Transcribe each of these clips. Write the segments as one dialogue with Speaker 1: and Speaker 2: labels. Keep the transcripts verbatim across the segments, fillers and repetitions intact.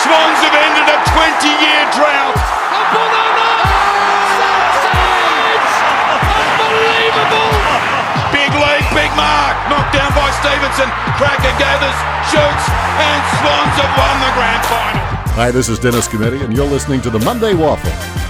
Speaker 1: Swans have ended a twenty-year drought. Unbelievable! Big lead, big mark. Knocked down by Stevenson. Cracker gathers, shoots, and Swans have won the grand final.
Speaker 2: Hi, this is Dennis Cometti, and you're listening to the Monday Waffle.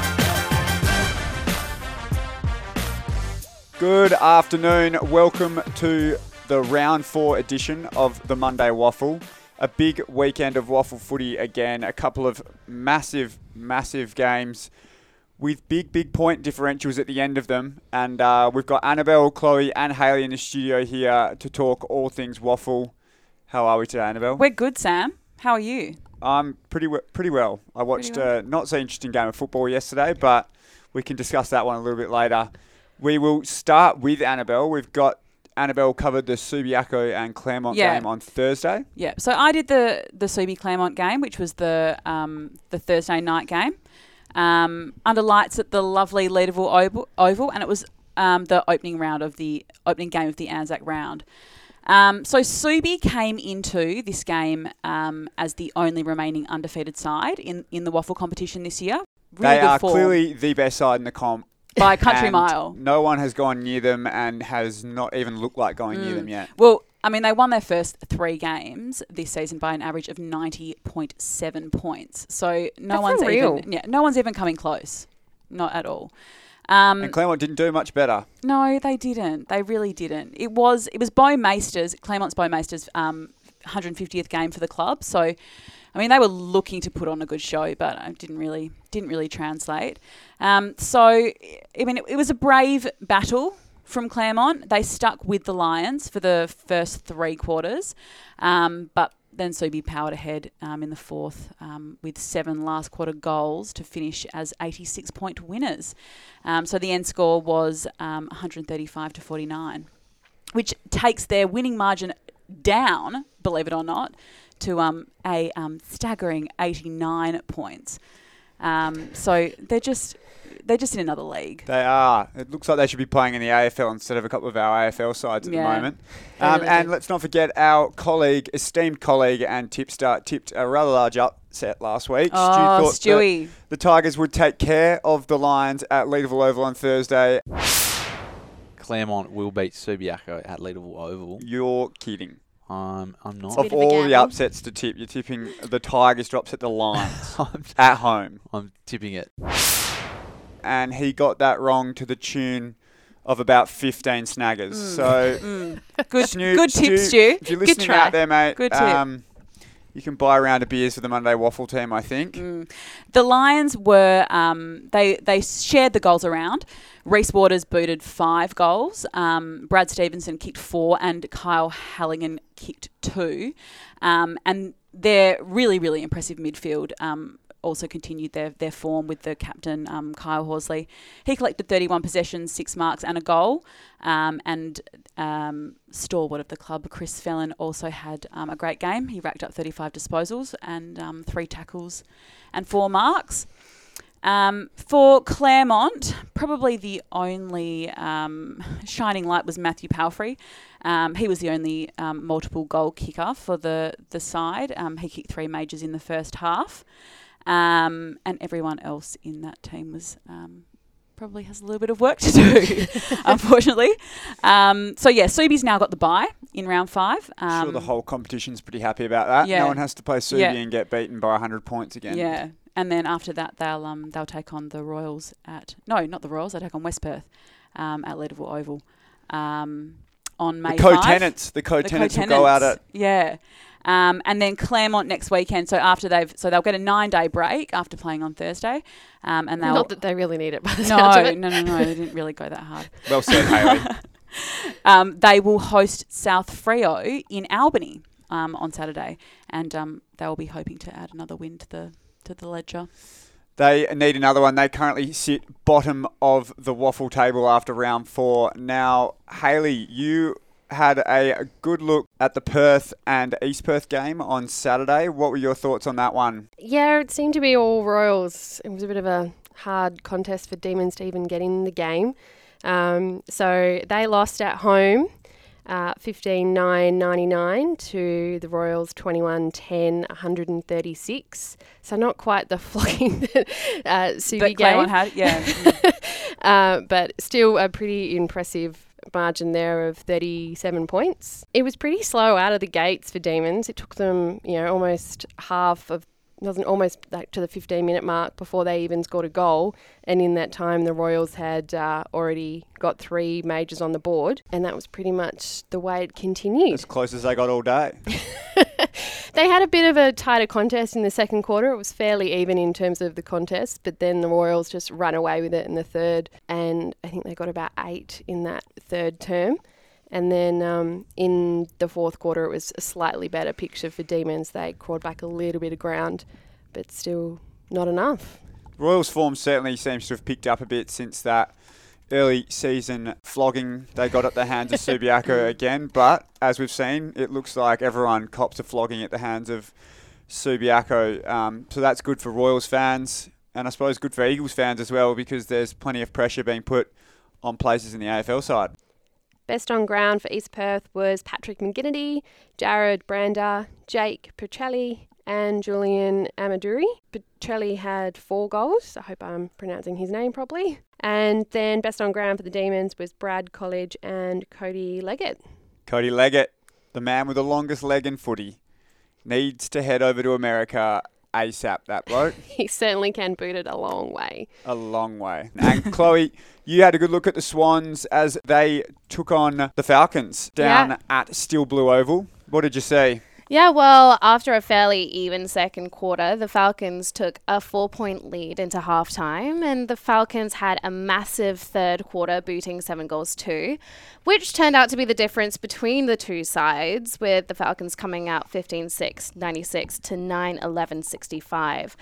Speaker 3: Good afternoon. Welcome to the round four edition of the Monday Waffle. A big weekend of waffle footy again. A couple of massive, massive games with big, big point differentials at the end of them. And uh, we've got Annabelle, Chloe and Hayley in the studio here to talk all things waffle. How are we today, Annabelle?
Speaker 4: We're good, Sam. How are you?
Speaker 3: I'm pretty, w- pretty well. I watched
Speaker 4: well.
Speaker 3: a not so interesting game of football yesterday, but we can discuss that one a little bit later. We will start with Annabelle. We've got Annabelle covered the Subiaco and Claremont
Speaker 4: Yeah.
Speaker 3: game on Thursday.
Speaker 4: Yeah. So I did the the Subi Claremont game, which was the um, the Thursday night game, um, under lights at the lovely Leederville Oval, Oval and it was um, the opening round of the opening game of the Anzac round. Um, so Subi came into this game um, as the only remaining undefeated side in, in the waffle competition this year. Really
Speaker 3: They
Speaker 4: good
Speaker 3: are
Speaker 4: form.
Speaker 3: clearly the best side in the comp.
Speaker 4: By a country
Speaker 3: and
Speaker 4: mile.
Speaker 3: No one has gone near them and has not even looked like going near them yet.
Speaker 4: Well, I mean, they won their first three games this season by an average of ninety point seven points. So no
Speaker 5: That's
Speaker 4: one's
Speaker 5: unreal.
Speaker 4: even yeah, no one's even coming close. Not at all. Um,
Speaker 3: And Claremont didn't do much better.
Speaker 4: no, they didn't. They really didn't. It was it was Bo Meister's, Claremont's Bo Meister's um, one hundred fiftieth game for the club. So I mean, they were looking to put on a good show, but it didn't really didn't really translate. Um, so, I mean, it, it was a brave battle from Claremont. They stuck with the Lions for the first three quarters, um, but then Subi powered ahead um, in the fourth um, with seven last quarter goals to finish as eighty-six point winners. Um, so the end score was um, one hundred thirty-five to forty-nine, which takes their winning margin down, believe it or not, to um, a um, staggering eighty-nine points. Um, so they're just they're just in another league.
Speaker 3: They are. It looks like they should be playing in the A F L instead of a couple of our A F L sides at
Speaker 4: Yeah,
Speaker 3: the moment.
Speaker 4: they
Speaker 3: Um,
Speaker 4: really
Speaker 3: and
Speaker 4: do.
Speaker 3: let's not forget our colleague, esteemed colleague and tipster, tipped a rather large upset last week.
Speaker 4: Oh,
Speaker 3: Stu thought
Speaker 4: Stewie.
Speaker 3: that the Tigers would take care of the Lions at Leederville Oval on Thursday.
Speaker 6: Claremont will beat Subiaco at Leederville Oval.
Speaker 3: You're kidding.
Speaker 6: Um, I'm not.
Speaker 3: Of
Speaker 5: bit of a
Speaker 3: all the
Speaker 5: gamble.
Speaker 3: upsets to tip, you're tipping the Tigers to upset the Lions
Speaker 6: I'm,
Speaker 3: at home.
Speaker 6: I'm tipping it.
Speaker 3: And he got that wrong to the tune of about fifteen snaggers. So,
Speaker 4: Mm. Good,
Speaker 3: Snoop,
Speaker 4: good tip,
Speaker 3: Stu,
Speaker 4: Stu.
Speaker 3: if you're
Speaker 4: Good
Speaker 3: listening
Speaker 4: try.
Speaker 3: out there, mate,
Speaker 4: Good tip.
Speaker 3: Um, you can buy a round of beers for the Monday Waffle team, I think.
Speaker 4: Mm. The Lions were um, they they shared the goals around. Reece Waters booted five goals. Um, Brad Stevenson kicked four, and Kyle Halligan kicked two. Um, and their really really impressive midfield Um, also continued their, their form with the captain, um, Kyle Horsley. He collected thirty-one possessions, six marks and a goal. Um, and um, stalwart of the club, Chris Fellon, also had um, a great game. He racked up thirty-five disposals and um, three tackles and four marks. Um, for Claremont, probably the only um, shining light was Matthew Palfrey. Um, he was the only um, multiple goal kicker for the, the side. Um, he kicked three majors in the first half. Um, and everyone else in that team was um, probably has a little bit of work to do, unfortunately. Um, so, yeah, Subi's now got the bye in round five. Um,
Speaker 3: I'm sure the whole competition's pretty happy about that.
Speaker 4: yeah.
Speaker 3: No one has to play Subi
Speaker 4: Yeah.
Speaker 3: and get beaten by one hundred points again.
Speaker 4: Yeah, and then after that, they'll um they'll take on the Royals at no, not the Royals. They take on West Perth um, at Leederville Oval um, on May
Speaker 3: The
Speaker 4: fifth.
Speaker 3: co-tenants, the co-tenants will go out at...
Speaker 4: Yeah. Um, and then Claremont next weekend. So after they've, so they'll get a nine-day break after playing on Thursday, um, and they'll
Speaker 5: Not that they really need it by the sounds
Speaker 4: no,
Speaker 5: of it.
Speaker 4: no, no, no, they didn't really go that hard.
Speaker 3: Well said, Hayley.
Speaker 4: Um, they will host South Freo in Albany um, on Saturday, and um, they will be hoping to add another win to the to the ledger.
Speaker 3: They need another one. They currently sit bottom of the waffle table after round four. Now, Hayley, you had a good look at the Perth and East Perth game on Saturday. What were your thoughts on that one?
Speaker 5: Yeah, it seemed to be all Royals. It was a bit of a hard contest for Demons to even get in the game. Um, so they lost at home. Uh, fifteen nine ninety-nine to the Royals twenty-one ten one thirty-six. So not quite the flogging that uh, Subi
Speaker 4: But
Speaker 5: gave.
Speaker 4: Claremont had, yeah.
Speaker 5: uh, but still a pretty impressive margin there of thirty-seven points. It was pretty slow out of the gates for Demons. It took them, you know, almost half of wasn't almost like to the fifteen minute mark before they even scored a goal, and in that time the Royals had uh, already got three majors on the board, and that was pretty much the way it continued.
Speaker 3: As close as they got all day.
Speaker 5: They had a bit of a tighter contest in the second quarter. It was fairly even in terms of the contest, but then the Royals just ran away with it in the third, and I think they got about eight in that third term. And then um, in the fourth quarter, it was a slightly better picture for Demons. They crawled back a little bit of ground, but still not enough.
Speaker 3: Royals' form certainly seems to have picked up a bit since that early season flogging they got at the hands of Subiaco again. But as we've seen, it looks like everyone cops a flogging at the hands of Subiaco. Um, so that's good for Royals fans, and I suppose good for Eagles fans as well, because there's plenty of pressure being put on places in the A F L side.
Speaker 5: Best on ground for East Perth was Patrick McGinnity, Jared Brander, Jake Petrelli and Julian Amaduri. Petrelli had four goals. I hope I'm pronouncing his name properly. And then best on ground for the Demons was Brad College and Cody Leggett.
Speaker 3: Cody Leggett, the man with the longest leg in footy, needs to head over to America ASAP, that bloke.
Speaker 5: He certainly can boot it a long way.
Speaker 3: A long way. And Chloe, you had a good look at the Swans as they took on the Falcons down
Speaker 7: Yeah.
Speaker 3: at Steel Blue Oval. What did you see?
Speaker 7: Yeah, well, after a fairly even second quarter, the Falcons took a four-point lead into halftime, and the Falcons had a massive third quarter, booting seven goals too, which turned out to be the difference between the two sides, with the Falcons coming out fifteen six ninety-six to nine eleven sixty-five.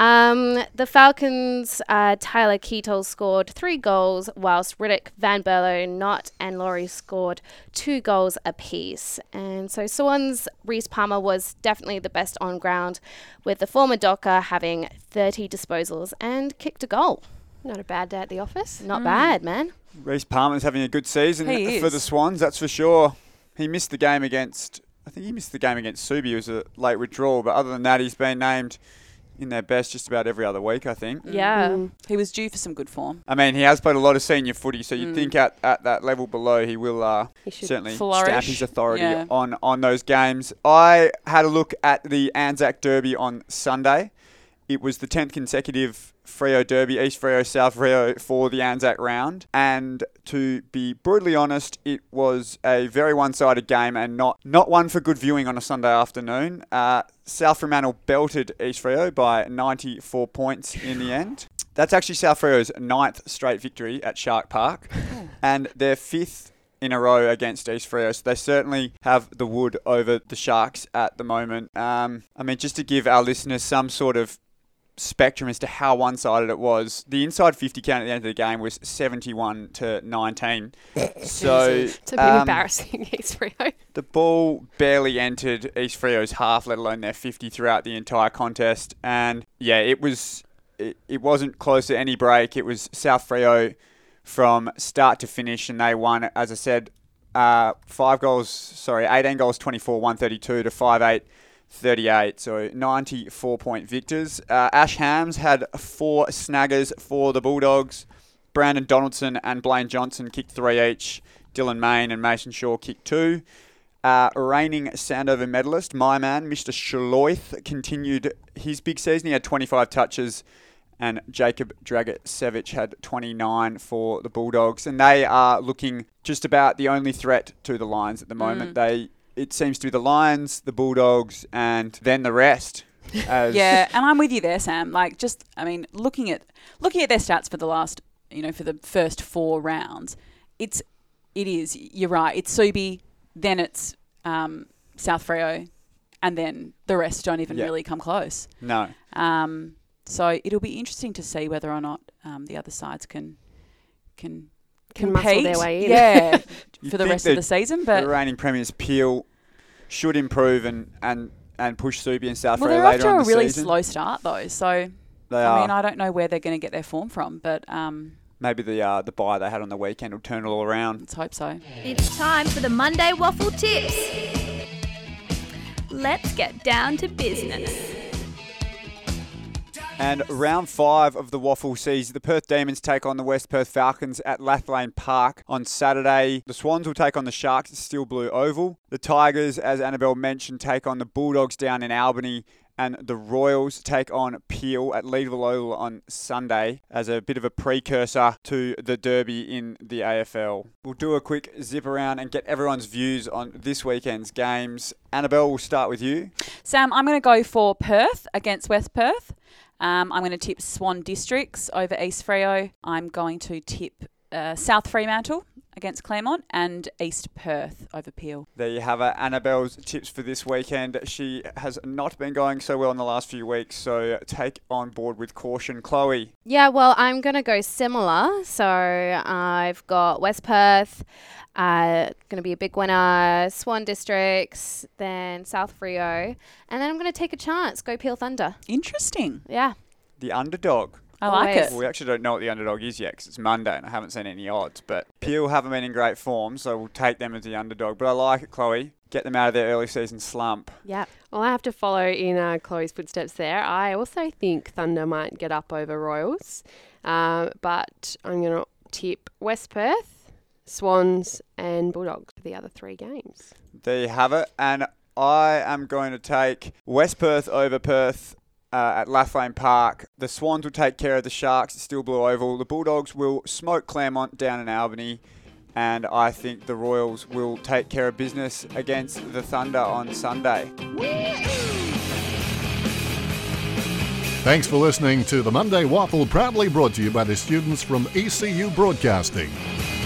Speaker 7: Um, the Falcons, uh, Tyler Keetle scored three goals, whilst Riddick, Van Berlo, Knott and Laurie scored two goals apiece. And so Swans, Reece Palmer was definitely the best on ground, with the former Docker having thirty disposals and kicked a goal.
Speaker 5: Not a bad day at the office.
Speaker 7: Not bad, man.
Speaker 3: Reece Palmer's having a good season
Speaker 4: He
Speaker 3: for
Speaker 4: is.
Speaker 3: the Swans, that's for sure. He missed the game against, I think he missed the game against Subi. It was a late withdrawal, but other than that, he's been named in their best just about every other week, I think.
Speaker 7: Yeah.
Speaker 5: Mm.
Speaker 4: He was due for some good form.
Speaker 3: I mean, he has played a lot of senior footy, so you'd
Speaker 4: Mm.
Speaker 3: think at, at that level below he will uh,
Speaker 5: He should
Speaker 3: certainly
Speaker 4: flourish.
Speaker 3: stamp his authority
Speaker 4: Yeah.
Speaker 3: on, on those games. I had a look at the Anzac Derby on Sunday. It was the tenth consecutive Freo Derby, East Freo, South Freo for the Anzac round. And to be brutally honest, it was a very one-sided game and not, not one for good viewing on a Sunday afternoon. Uh, South Fremantle belted East Freo by ninety-four points in the end. That's actually South Freo's ninth straight victory at Shark Park and their fifth in a row against East Freo. So they certainly have the wood over the Sharks at the moment. Um, I mean, just to give our listeners some sort of spectrum as to how one-sided it was, the inside fifty count at the end of the game was seventy-one to nineteen. So
Speaker 5: It's a bit
Speaker 3: um,
Speaker 5: embarrassing, East Freo.
Speaker 3: the ball barely entered East Freo's half, let alone their fifty throughout the entire contest. And yeah, it was it, it wasn't close to any break. It was South Freo from start to finish, and they won, as I said, uh, five goals, sorry, eighteen goals, twenty-four, one thirty-two to five eight. thirty-eight, so ninety-four point victors. Uh, Ash Hams had four snaggers for the Bulldogs. Brandon Donaldson and Blaine Johnson kicked three each. Dylan Main and Mason Shaw kicked two. Uh, reigning Sandover medalist, my man, Mister Shaloith, continued his big season. He had twenty-five touches, and Jacob Dragicevic had twenty-nine for the Bulldogs. And they are looking just about the only threat to the Lions at the moment.
Speaker 4: Mm.
Speaker 3: They It seems to be the Lions, the Bulldogs, and then the rest. As
Speaker 4: Yeah, and I'm with you there, Sam. Like, just, I mean, looking at looking at their stats for the last, you know, for the first four rounds, it's, it is, you're right, it's Subi, then it's um, South Freo, and then the rest don't even
Speaker 3: Yeah.
Speaker 4: really come close.
Speaker 3: No.
Speaker 4: Um, so it'll be interesting to see whether or not um, the other sides can can
Speaker 5: Can
Speaker 4: compete,
Speaker 5: muscle their way in.
Speaker 4: yeah,
Speaker 3: You'd
Speaker 4: for the
Speaker 3: think
Speaker 4: rest of
Speaker 3: that
Speaker 4: the season.
Speaker 3: the
Speaker 4: But
Speaker 3: reigning premiers Peel should improve and, and, and push Subi and South
Speaker 4: well,
Speaker 3: Freo
Speaker 4: they're off
Speaker 3: later
Speaker 4: to
Speaker 3: on
Speaker 4: a
Speaker 3: the
Speaker 4: really
Speaker 3: season.
Speaker 4: slow start though. So
Speaker 3: They
Speaker 4: I
Speaker 3: are.
Speaker 4: mean, I don't know where they're going to get their form from, but um,
Speaker 3: maybe the uh, the bye they had on the weekend will turn it all around.
Speaker 4: Let's hope so.
Speaker 8: It's time for the Monday Waffle Tips. Let's get down to business.
Speaker 3: And round five of the Waffle sees the Perth Demons take on the West Perth Falcons at Lathlane Park on Saturday. The Swans will take on the Sharks at Steel Blue Oval. The Tigers, as Annabelle mentioned, take on the Bulldogs down in Albany. And the Royals take on Peel at Leederville Oval on Sunday as a bit of a precursor to the Derby in the A F L. We'll do a quick zip around and get everyone's views on this weekend's games. Annabelle, we'll start with you.
Speaker 4: Sam, I'm going to go for Perth against West Perth. Um, I'm going to tip Swan Districts over East Freo. I'm going to tip uh, South Fremantle against Claremont and East Perth over Peel.
Speaker 3: There you have it. Annabelle's tips for this weekend. She has not been going so well in the last few weeks, so take on board with caution. Chloe.
Speaker 7: Yeah, well, I'm going to go similar. So I've got West Perth, uh, going to be a big winner, Swan Districts, then South Freo, and then I'm going to take a chance, go Peel Thunder.
Speaker 4: Interesting.
Speaker 7: Yeah.
Speaker 3: The underdog.
Speaker 4: I like
Speaker 7: Always.
Speaker 4: it.
Speaker 3: Well, we actually don't know what the underdog is yet because it's Monday and I haven't seen any odds. But Peel haven't been in great form, so we'll take them as the underdog. But I like it, Chloe. Get them out of their early season slump.
Speaker 7: Yeah.
Speaker 5: Well, I have to follow in uh, Chloe's footsteps there. I also think Thunder might get up over Royals, uh, but I'm going to tip West Perth, Swans and Bulldogs for the other three games.
Speaker 3: There you have it. And I am going to take West Perth over Perth uh, at Lathlane Park. The Swans will take care of the Sharks at Steel Blue Oval. The Bulldogs will smoke Claremont down in Albany. And I think the Royals will take care of business against the Thunder on Sunday.
Speaker 2: Thanks for listening to the Monday Waffle, proudly brought to you by the students from E C U Broadcasting.